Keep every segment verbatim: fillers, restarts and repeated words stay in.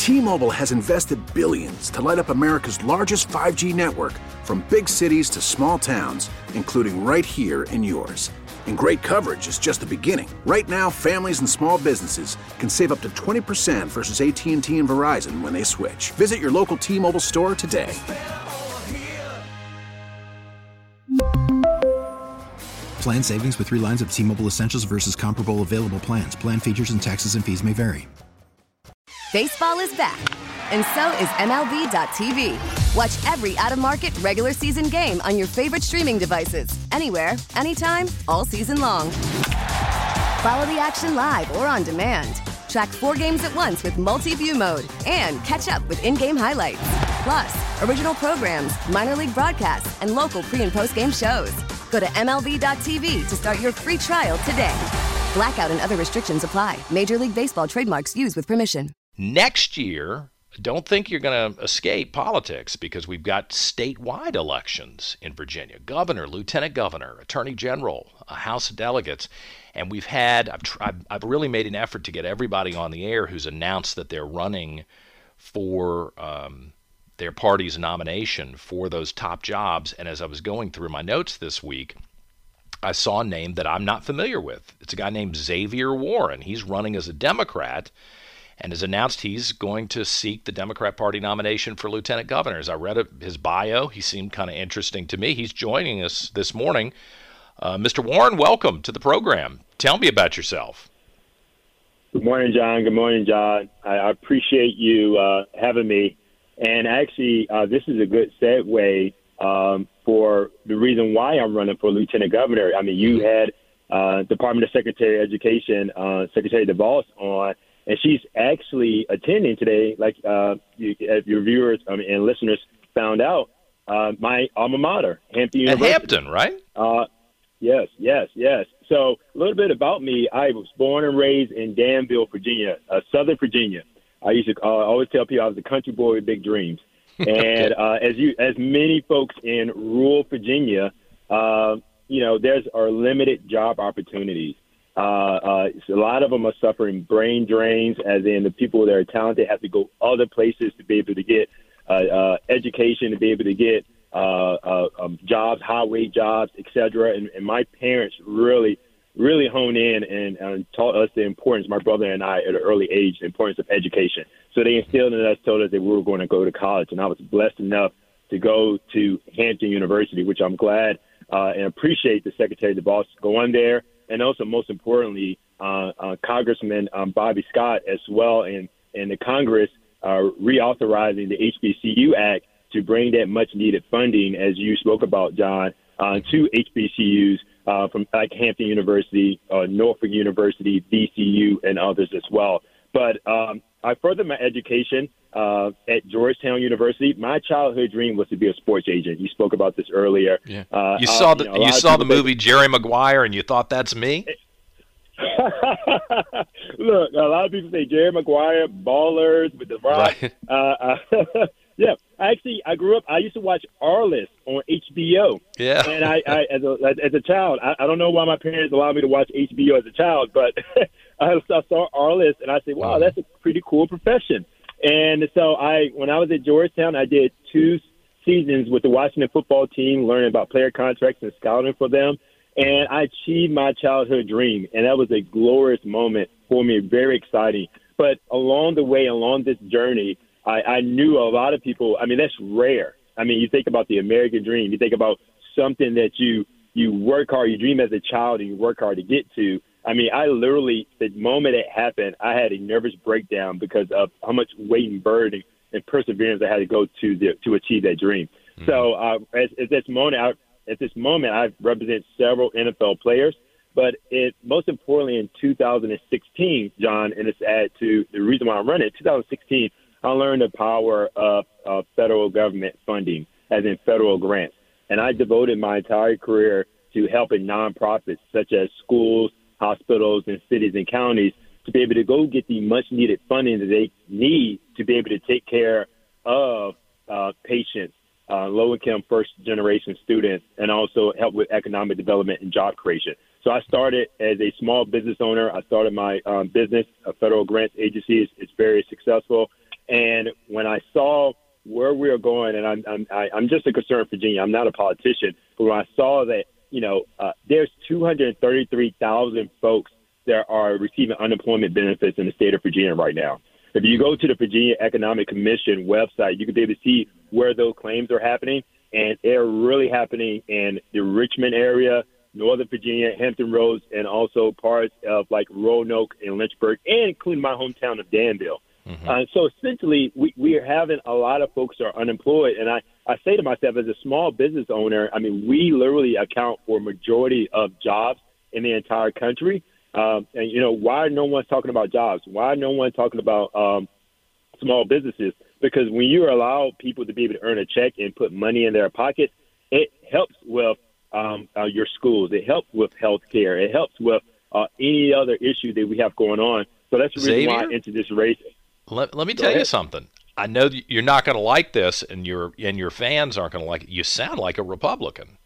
T-Mobile has invested billions to light up America's largest five G network, from big cities to small towns, including right here in yours. And great coverage is just the beginning. Right now, families and small businesses can save up to twenty percent versus A T and T and Verizon when they switch. Visit your local T-Mobile store today. Plan savings with three lines of T-Mobile Essentials versus comparable available plans. Plan features and taxes and fees may vary. Baseball is back, and so is M L B dot T V. Watch every out-of-market regular season game on your favorite streaming devices, anywhere, anytime, all season long. Follow the action live or on demand. Track four games at once with multi-view mode and catch up with in-game highlights. Plus, original programs, minor league broadcasts, and local pre- and post-game shows. Go to M L B dot T V to start your free trial today. Blackout and other restrictions apply. Major League Baseball trademarks used with permission. Next year, don't think you're going to escape politics, because we've got statewide elections in Virginia. Governor, lieutenant governor, attorney general, a House of Delegates. And we've had, I've, tried, I've really made an effort to get everybody on the air who's announced that they're running for um, their party's nomination for those top jobs. And as I was going through my notes this week, I saw a name that I'm not familiar with. It's a guy named Xavier Warren. He's running as a Democrat and has announced he's going to seek the Democrat Party nomination for lieutenant governor. As I read his bio, he seemed kind of interesting to me. He's joining us this morning. Uh, Mister Warren, welcome to the program. Tell me about yourself. Good morning, John. Good morning, John. I, I appreciate you uh, having me. And actually, uh, this is a good segue um, for the reason why I'm running for lieutenant governor. I mean, you had uh, Department of Secretary of Education, uh, Secretary DeVos on, and she's actually attending today, like uh, you, your viewers I mean, and listeners found out, uh, my alma mater, Hampton University. At Hampton, right? Uh, yes, yes, yes. So a little bit about me. I was born and raised in Danville, Virginia, uh, Southern Virginia. I used to uh, always tell people I was a country boy with big dreams. And uh, as you, as many folks in rural Virginia, uh, you know, there's are limited job opportunities. Uh, uh, a lot of them are suffering brain drains, as in the people that are talented have to go other places to be able to get uh, uh, education, to be able to get uh, uh, um, jobs, high-wage jobs, et cetera. And, and my parents really, really honed in and, and taught us the importance, my brother and I, at an early age, the importance of education. So they instilled in us, told us that we were going to go to college. And I was blessed enough to go to Hampton University, which I'm glad uh, and appreciate the Secretary DeVos going there. And also, most importantly, uh, uh, Congressman um, Bobby Scott as well, and, and the Congress uh, reauthorizing the H B C U Act to bring that much-needed funding, as you spoke about, John, uh, to H B C Us uh, from like Hampton University, uh, Norfolk University, V C U, and others as well. But um, I furthered my education uh, at Georgetown University. My childhood dream was to be a sports agent. You spoke about this earlier. Yeah. Uh, you saw uh, the you, know, you saw the movie think, Jerry Maguire, and you thought that's me? Look, a lot of people say Jerry Maguire, Ballers with the Rock. Right. Uh, uh, yeah, actually, I grew up. I used to watch Arliss on H B O. Yeah. And I, I as a as a child, I, I don't know why my parents allowed me to watch H B O as a child, but I, I saw Arliss, and I said, "Wow, that's a pretty cool profession." And so I, when I was at Georgetown, I did two seasons with the Washington football team, learning about player contracts and scouting for them. And I achieved my childhood dream, and that was a glorious moment for me, very exciting. But along the way, along this journey, I, I knew a lot of people. I mean, that's rare. I mean, you think about the American dream. You think about something that you you work hard, you dream as a child, and you work hard to get to. I mean, I literally, the moment it happened, I had a nervous breakdown because of how much weight and burden and perseverance I had to go to the, to achieve that dream. Mm-hmm. So uh, at, at this moment, I, at this moment, I represent several N F L players. But it most importantly, in two thousand sixteen, John, and it's add to the reason why I'm running. In two thousand sixteen, I learned the power of, of federal government funding, as in federal grants, and I devoted my entire career to helping nonprofits such as schools, hospitals, and cities and counties to be able to go get the much-needed funding that they need to be able to take care of uh, patients, uh, low-income first-generation students, and also help with economic development and job creation. So I started as a small business owner. I started my um, business, a federal grants agency. It's, it's very successful. And when I saw where we were going, and I'm I'm I- I'm just a concerned Virginia. I'm not a politician, but when I saw that, you know, uh, there's two hundred thirty-three thousand folks that are receiving unemployment benefits in the state of Virginia right now. If you go to the Virginia Economic Commission website, you can be able to see where those claims are happening, and they're really happening in the Richmond area, Northern Virginia, Hampton Roads, and also parts of like Roanoke and Lynchburg, and including my hometown of Danville. Mm-hmm. Uh, so essentially, we, we are having a lot of folks that are unemployed. And I, I say to myself, as a small business owner, I mean, we literally account for a majority of jobs in the entire country. Um, and, you know, why no one's talking about jobs? Why no one talking about um, small businesses? Because when you allow people to be able to earn a check and put money in their pockets, it helps with um, uh, your schools. It helps with health care. It helps with uh, any other issue that we have going on. So that's the reason Xavier? why I entered this race. Let, let me Go tell ahead. you something. I know you're not going to like this, and your and your fans aren't going to like it. You sound like a Republican.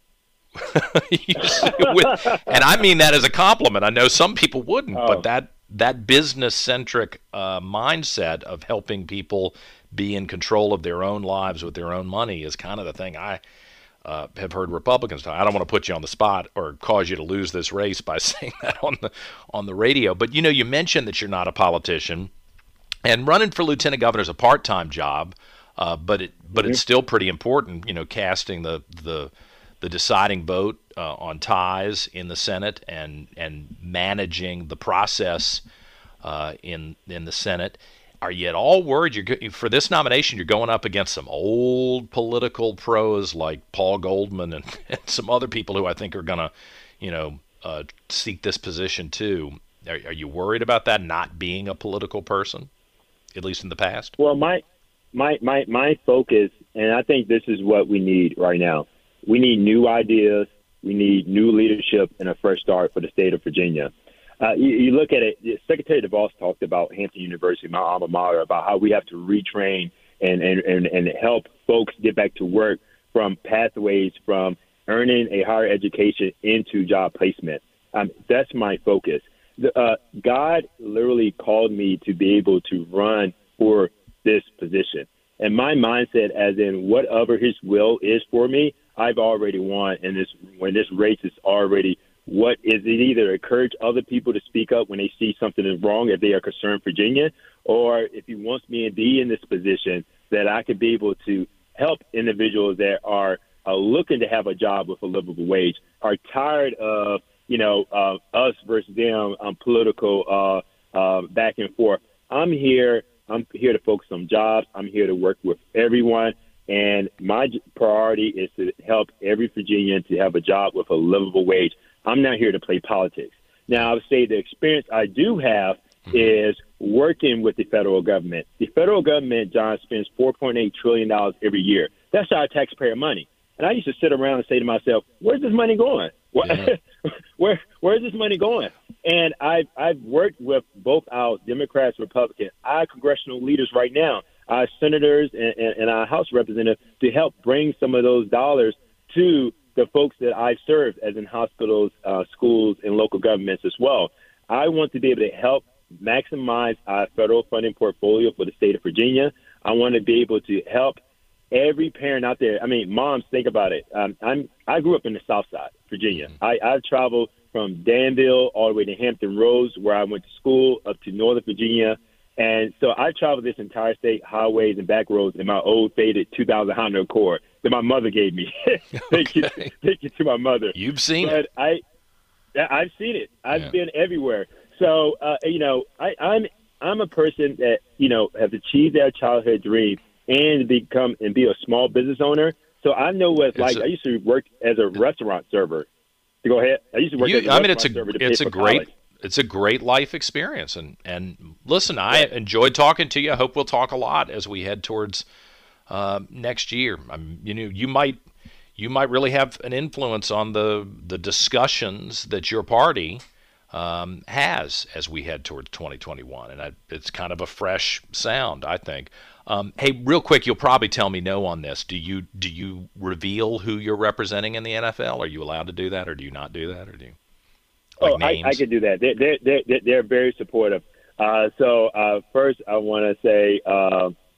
With, and I mean that as a compliment. I know some people wouldn't, Oh. but that that business-centric uh, mindset of helping people be in control of their own lives with their own money is kind of the thing I uh, have heard Republicans talk. I don't want to put you on the spot or cause you to lose this race by saying that on the on the radio. But you know, you mentioned that you're not a politician. And running for lieutenant governor is a part-time job, uh, but it but Mm-hmm. it's still pretty important. You know, casting the the the deciding vote uh, on ties in the Senate and and managing the process uh, in in the Senate. Are you at all worried? You're go- for this nomination, you're going up against some old political pros like Paul Goldman and, and some other people who I think are going to, you know, uh, seek this position too. Are, are you worried about that not being a political person? At least in the past? Well, my, my, my, my focus, and I think this is what we need right now. We need new ideas. We need new leadership and a fresh start for the state of Virginia. Uh, you, you look at it, Secretary DeVos talked about Hampton University, my alma mater, about how we have to retrain and, and, and, and help folks get back to work from pathways from earning a higher education into job placement. Um, that's my focus. The, uh, God literally called me to be able to run for this position. And my mindset, as in whatever his will is for me, I've already won. And this, when this race is already, what is it either encourage other people to speak up when they see something is wrong if they are concerned Virginia, or if he wants me to be in this position that I could be able to help individuals that are uh, looking to have a job with a livable wage, are tired of you know, uh, us versus them um, political uh, uh, back and forth. I'm here. I'm here to focus on jobs. I'm here to work with everyone. And my j- priority is to help every Virginian to have a job with a livable wage. I'm not here to play politics. Now, I would say the experience I do have is working with the federal government. The federal government, John, spends four point eight trillion dollars every year. That's our taxpayer money. And I used to sit around and say to myself, where's this money going? Yeah. Where where is this money going? And I've I've worked with both our Democrats, Republicans, our congressional leaders right now, our senators and, and, and our House representatives to help bring some of those dollars to the folks that I've served, as in hospitals, uh, schools, and local governments as well. I want to be able to help maximize our federal funding portfolio for the state of Virginia. I want to be able to help every parent out there. I mean, moms, think about it. Um, I'm I grew up in the South Side, Virginia. Mm-hmm. I, I've traveled from Danville all the way to Hampton Roads, where I went to school, up to Northern Virginia. And so I traveled this entire state, highways and back roads in my old faded two thousand Honda Accord that my mother gave me. thank, you, thank you to my mother. You've seen but it. I, I've seen it. I've Yeah. been everywhere. So, uh, you know, I, I'm I'm a person that, you know, has achieved their childhood dream and become and be a small business owner. So I know what it's, It's like. a- I used to work as a restaurant server. To go ahead. I used to work You- as a I mean, restaurant it's a server to it's pay a for great college. it's a great life experience. And and listen, I enjoyed talking to you. I hope we'll talk a lot as we head towards uh, next year. I'm, you know, you might you might really have an influence on the the discussions that your party um, has as we head towards twenty twenty-one. And I, it's kind of a fresh sound, I think. Um, hey, real quick, you'll probably tell me no on this. Do you do you reveal who you're representing in the N F L? Are you allowed to do that, or do you not do that, or do you? Like Oh, I, names? I could do that. They're they're they're, they're very supportive. Uh, so uh, first, I want to say uh,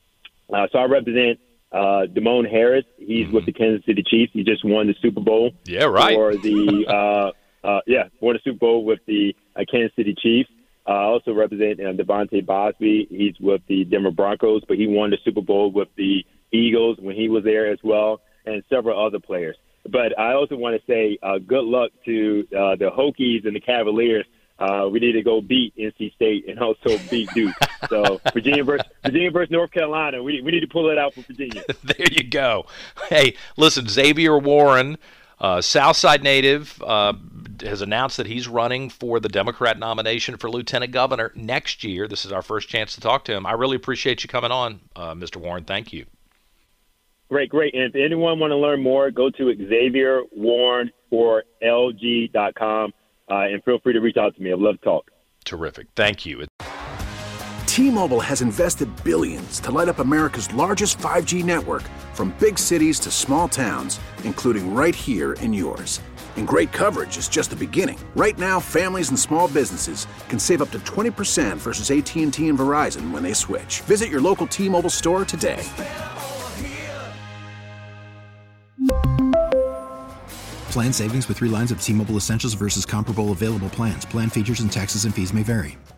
Uh, so I represent uh, Damone Harris. He's mm-hmm. with the Kansas City Chiefs. He just won the Super Bowl. Yeah, right. For the uh, uh, yeah, won the Super Bowl with the uh, Kansas City Chiefs. Uh, I also represent uh, Devontae Bosby. He's with the Denver Broncos, but he won the Super Bowl with the Eagles when he was there as well, and several other players. But I also want to say uh, good luck to uh, the Hokies and the Cavaliers. Uh, we need to go beat N C State and also beat Duke. So Virginia versus Virginia versus North Carolina. We we need to pull it out for Virginia. There you go. Hey, listen, Xavier Warren, uh, Southside native, uh, has announced that he's running for the Democrat nomination for lieutenant governor next year. This is our first chance to talk to him. I really appreciate you coming on, uh, Mister Warren. Thank you. Great, great. And if anyone want to learn more, go to Xavier Warren for L G dot com. Uh, and feel free to reach out to me. I'd love to talk. Terrific. Thank you. T-Mobile has invested billions to light up America's largest five G network, from big cities to small towns, including right here in yours. And great coverage is just the beginning. Right now, families and small businesses can save up to twenty percent versus A T and T and Verizon when they switch. Visit your local T-Mobile store today. Plan savings with three lines of T-Mobile Essentials versus comparable available plans. Plan features and taxes and fees may vary.